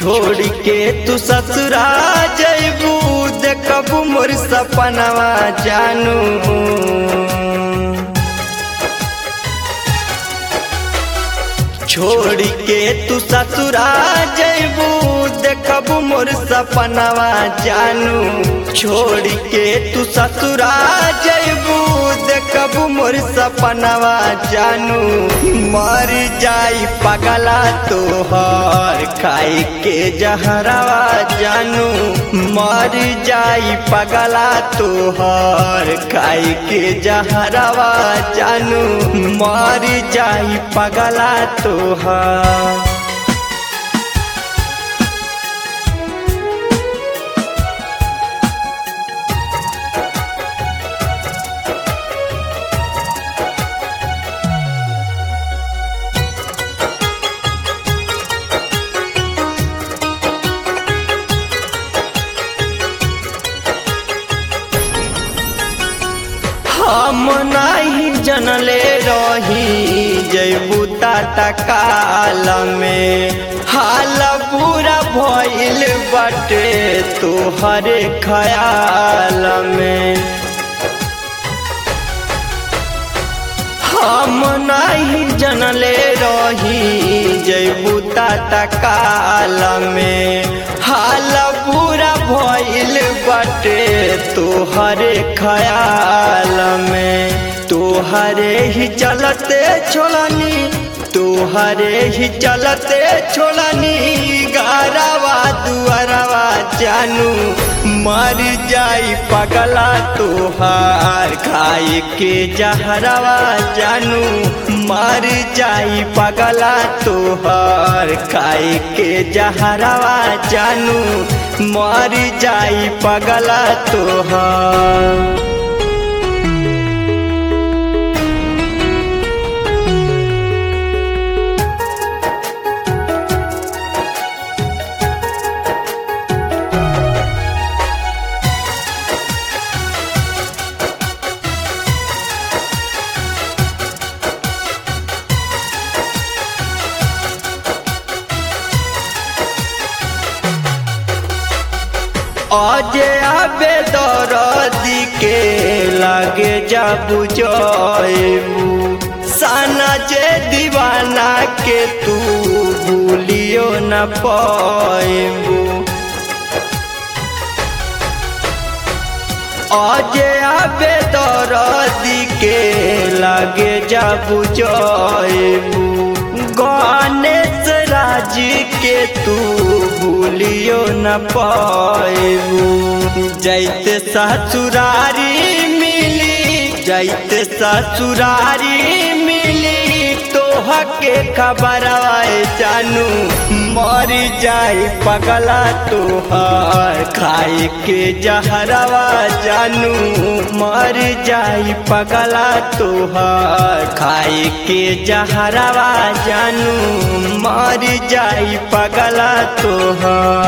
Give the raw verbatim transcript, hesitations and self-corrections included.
छोड़ के तू ससुरा जैबू देखबू मोर सपनवा जानू। छोड़ के तू ससुरा जैबू देखबू मोर सपनवा जानू। छोड़ के तू ससुरा जैबू देखबू मोर सपनवा जानू। मर जाई पगला तोहर खाई के जहरवा जानू। मर जाई पगला तोहर खाई के जहरवा जानू। मर जाई पगला तोहर। हम नहीं जनले रही जैबू टाटा काल में। हाल पूरा भइल बाटे तोहरे ख्याल में। हम नहीं जनले रही जैबू टाटा काल में। हाल पूरा भइल बाटे तोहरे ख्याल में। तोहरे ही चलते छोड़नी तोहरे ही चलते छोड़नी गारवा दुआरवा जानू। मर जाई पगला तोहार खाई के जहरवा जानू। मर जाई पगला तोहार खाई के जहरवा जानू। मर जाई पगला तोहार। आजे आबे दरदी के लागे जाबू जैबू। साना जे दीवाना के तू भूलियो न पाएबू। आजे आबे दरदी के लागे जाबू जैबू। गणेश राज के तू भूलियो न पाएबू। जैते ससुरारी मिली जैते ससुरारी मिली तोह के खबरवा जानू। मर जाई पगला तोहार खाई के जहरवा जानू। मर जाई पगला तोहार खाई के जहरवा जानू। मर जाई पगला तोहार।